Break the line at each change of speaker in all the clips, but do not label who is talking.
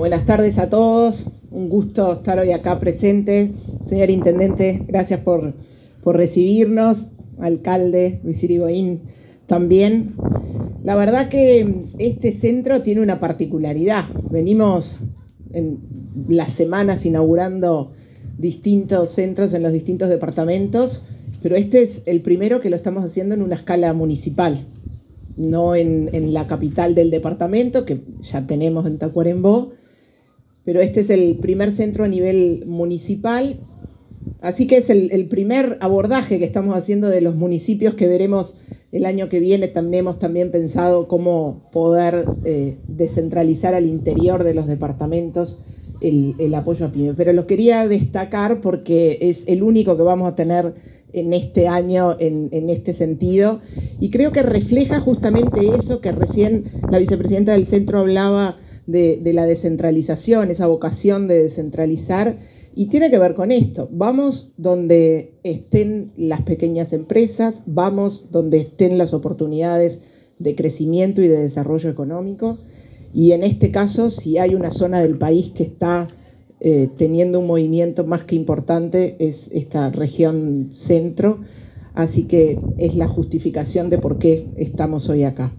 Buenas tardes a todos. Un gusto estar hoy acá presente. Señor Intendente, gracias por recibirnos. Alcalde Luis Irigoyen también. La verdad que este centro tiene una particularidad. Venimos en las semanas inaugurando distintos centros en los distintos departamentos, pero este es el primero que lo estamos haciendo en una escala municipal, no en la capital del departamento, que ya tenemos en Tacuarembó, pero este es el primer centro a nivel municipal, así que es el primer abordaje que estamos haciendo de los municipios que veremos el año que viene. Tenemos también pensado cómo poder descentralizar al interior de los departamentos el apoyo a PYME, pero lo quería destacar porque es el único que vamos a tener en este año en este sentido, y creo que refleja justamente eso que recién la vicepresidenta del centro hablaba de la descentralización, esa vocación de descentralizar, y tiene que ver con esto. Vamos donde estén las pequeñas empresas, vamos donde estén las oportunidades de crecimiento y de desarrollo económico, y en este caso, si hay una zona del país que está teniendo un movimiento más que importante, es esta región centro, así que es la justificación de por qué estamos hoy acá.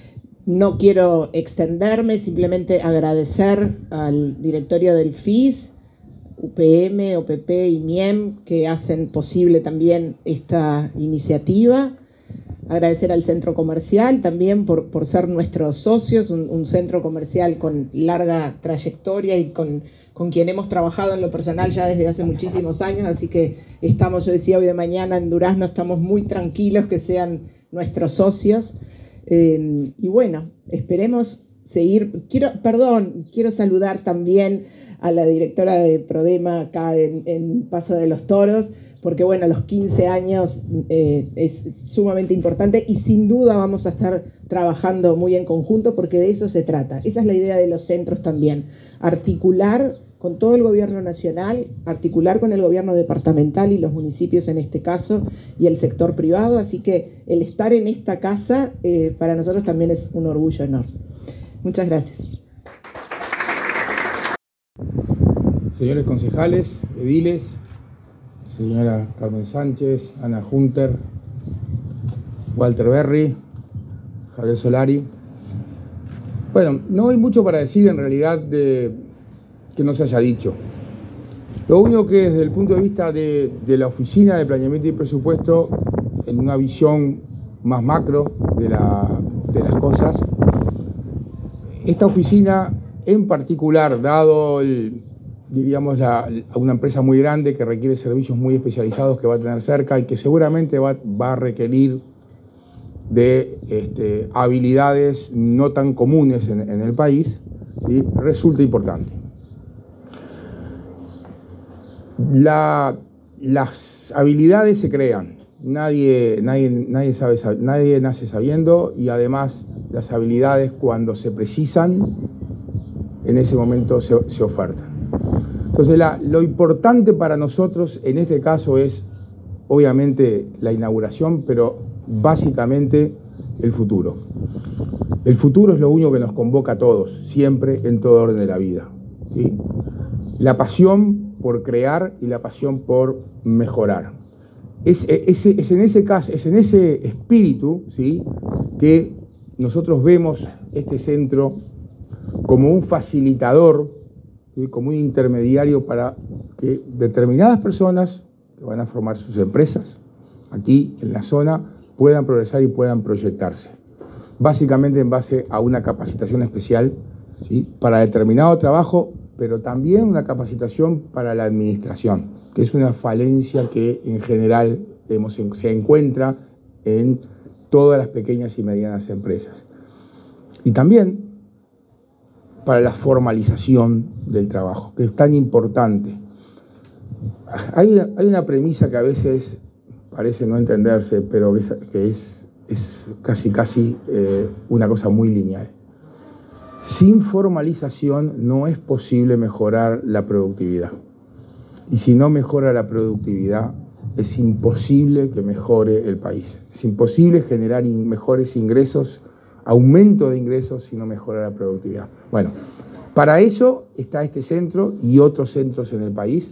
No quiero extenderme, simplemente agradecer al directorio del FIS, UPM, OPP y MIEM, que hacen posible también esta iniciativa. Agradecer al centro comercial también por ser nuestros socios, un centro comercial con larga trayectoria y con quien hemos trabajado en lo personal ya desde hace muchísimos años, así que estamos, yo decía hoy de mañana, en Durazno estamos muy tranquilos que sean nuestros socios. Y bueno, esperemos seguir. Quiero saludar también a la directora de Prodema acá en Paso de los Toros, porque bueno, los 15 años es sumamente importante y sin duda vamos a estar trabajando muy en conjunto, porque de eso se trata. Esa es la idea de los centros también, articular con todo el gobierno nacional, articular con el gobierno departamental y los municipios en este caso, y el sector privado, así que el estar en esta casa para nosotros también es un orgullo enorme. Muchas gracias.
Señores concejales, ediles, señora Carmen Sánchez, Ana Hunter, Walter Berry, Javier Solari. Bueno, no hay mucho para decir en realidad que no se haya dicho. Lo único que desde el punto de vista de la Oficina de Planeamiento y Presupuesto, en una visión más macro de las cosas, esta oficina en particular, dado diríamos, a una empresa muy grande que requiere servicios muy especializados que va a tener cerca y que seguramente va a requerir de habilidades no tan comunes en el país, ¿sí? Resulta importante. Las habilidades se crean, nadie nace sabiendo, y además las habilidades, cuando se precisan, en ese momento se ofertan. Entonces lo importante para nosotros en este caso es obviamente la inauguración, pero básicamente el futuro. El futuro es lo único que nos convoca a todos, siempre, en todo orden de la vida, ¿sí? La pasión por crear y la pasión por mejorar. Es en ese caso, es en ese espíritu, ¿sí?, que nosotros vemos este centro como un facilitador, ¿sí?, como un intermediario para que determinadas personas que van a formar sus empresas aquí en la zona puedan progresar y puedan proyectarse. Básicamente en base a una capacitación especial, ¿sí?, para determinado trabajo, pero también una capacitación para la administración, que es una falencia que en general se encuentra en todas las pequeñas y medianas empresas. Y también para la formalización del trabajo, que es tan importante. Hay una premisa que a veces parece no entenderse, pero que es casi una cosa muy lineal. Sin formalización no es posible mejorar la productividad. Y si no mejora la productividad, es imposible que mejore el país. Es imposible generar mejores ingresos, aumento de ingresos, si no mejora la productividad. Bueno, Para eso está este centro y otros centros en el país.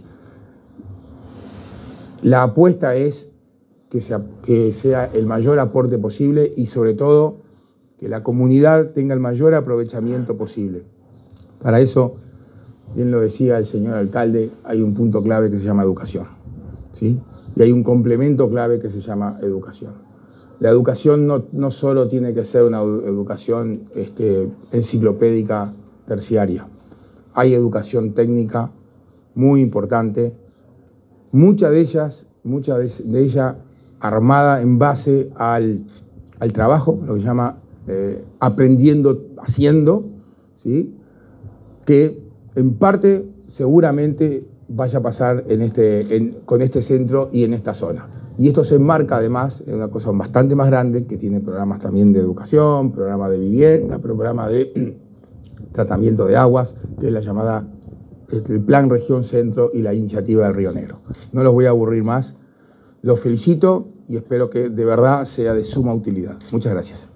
La apuesta es que sea el mayor aporte posible y sobre todo que la comunidad tenga el mayor aprovechamiento posible. Para eso, bien lo decía el señor alcalde, hay un punto clave que se llama educación, ¿sí? Y hay un complemento clave que se llama educación. La educación no solo tiene que ser una educación enciclopédica terciaria. Hay educación técnica muy importante, mucha de ella armada en base al trabajo, lo que se llama aprendiendo haciendo, ¿sí? Que en parte seguramente vaya a pasar con este centro y en esta zona. Y esto se enmarca además en una cosa bastante más grande que tiene programas también de educación, programas de vivienda, programa de tratamiento de aguas, que es la llamada el Plan Región Centro y la iniciativa del Río Negro. No los voy a aburrir más. Los felicito y espero que de verdad sea de suma utilidad. Muchas gracias.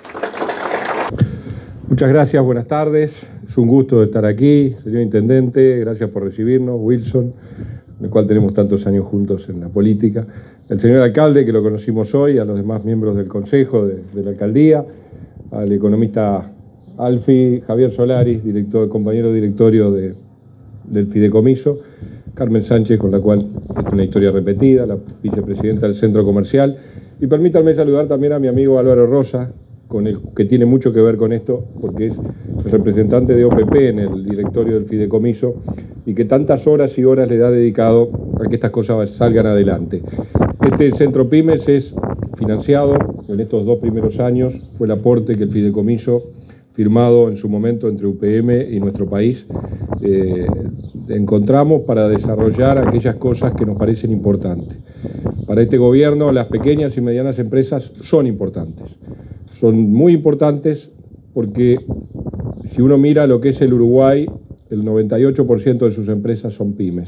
Muchas gracias, buenas tardes. Es un gusto estar aquí, señor Intendente. Gracias por recibirnos, Wilson, con el cual tenemos tantos años juntos en la política. El señor alcalde, que lo conocimos hoy, a los demás miembros del Consejo de la Alcaldía, al economista Alfi, Javier Solaris, compañero directorio del Fideicomiso, Carmen Sánchez, con la cual es una historia repetida, la vicepresidenta del Centro Comercial. Y permítanme saludar también a mi amigo Álvaro Rosa, que tiene mucho que ver con esto, porque es el representante de OPP en el directorio del Fideicomiso y que tantas horas y horas le da dedicado a que estas cosas salgan adelante. Este Centro Pymes es financiado en estos 2 primeros años, fue el aporte que el Fideicomiso, firmado en su momento entre UPM y nuestro país, encontramos para desarrollar aquellas cosas que nos parecen importantes. Para este gobierno, las pequeñas y medianas empresas son importantes. Son muy importantes porque si uno mira lo que es el Uruguay, el 98% de sus empresas son pymes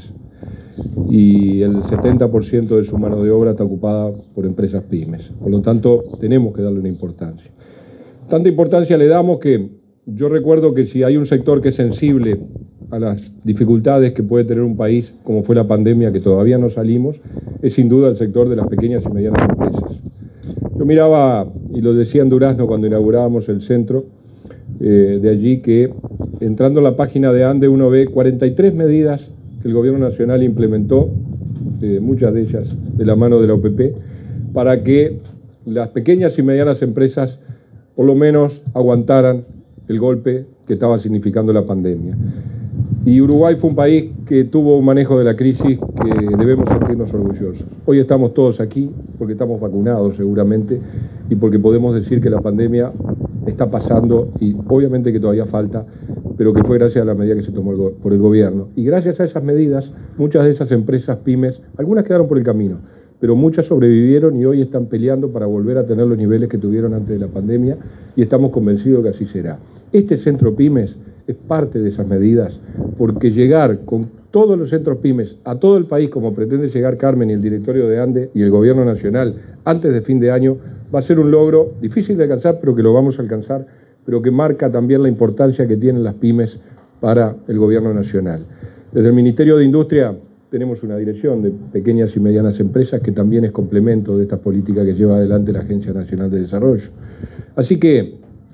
y el 70% de su mano de obra está ocupada por empresas pymes. Por lo tanto, tenemos que darle una importancia. Tanta importancia le damos que yo recuerdo que si hay un sector que es sensible a las dificultades que puede tener un país, como fue la pandemia, que todavía no salimos, es sin duda el sector de las pequeñas y medianas empresas. Yo miraba, y lo decía en Durazno cuando inaugurábamos el centro, de allí que entrando en la página de ANDE uno ve 43 medidas que el Gobierno Nacional implementó, muchas de ellas de la mano de la OPP, para que las pequeñas y medianas empresas por lo menos aguantaran el golpe que estaba significando la pandemia. Y Uruguay fue un país que tuvo un manejo de la crisis que debemos sentirnos orgullosos. Hoy estamos todos aquí porque estamos vacunados seguramente y porque podemos decir que la pandemia está pasando y obviamente que todavía falta, pero que fue gracias a la medida que se tomó por el gobierno. Y gracias a esas medidas, muchas de esas empresas pymes, algunas quedaron por el camino, pero muchas sobrevivieron y hoy están peleando para volver a tener los niveles que tuvieron antes de la pandemia y estamos convencidos que así será. Este centro pymes es parte de esas medidas, porque llegar con todos los centros pymes a todo el país, como pretende llegar Carmen y el directorio de ANDE y el Gobierno Nacional antes de fin de año, va a ser un logro difícil de alcanzar, pero que lo vamos a alcanzar, pero que marca también la importancia que tienen las pymes para el Gobierno Nacional. Desde el Ministerio de Industria tenemos una dirección de pequeñas y medianas empresas que también es complemento de estas políticas que lleva adelante la Agencia Nacional de Desarrollo. Así que,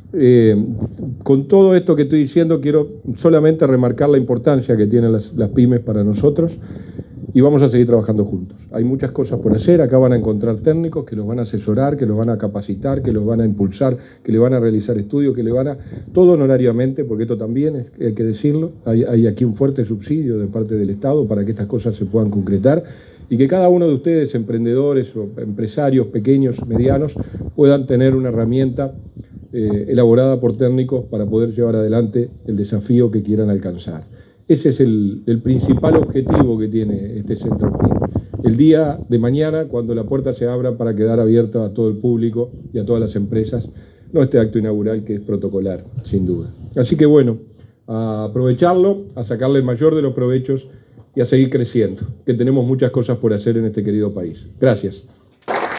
con todo esto que estoy diciendo, quiero solamente remarcar la importancia que tienen las pymes para nosotros y vamos a seguir trabajando juntos. Hay muchas cosas por hacer, acá van a encontrar técnicos que los van a asesorar, que los van a capacitar, que los van a impulsar, que le van a realizar estudios, que le van a... todo honorariamente, porque esto también hay que decirlo, hay aquí un fuerte subsidio de parte del Estado para que estas cosas se puedan concretar y que cada uno de ustedes, emprendedores o empresarios pequeños, medianos, puedan tener una herramienta elaborada por técnicos para poder llevar adelante el desafío que quieran alcanzar. Ese es el principal objetivo que tiene este centro PYME. El día de mañana, cuando la puerta se abra para quedar abierta a todo el público y a todas las empresas, no este acto inaugural que es protocolar, sin duda. Así que bueno, a aprovecharlo, a sacarle el mayor de los provechos y a seguir creciendo, que tenemos muchas cosas por hacer en este querido país. Gracias.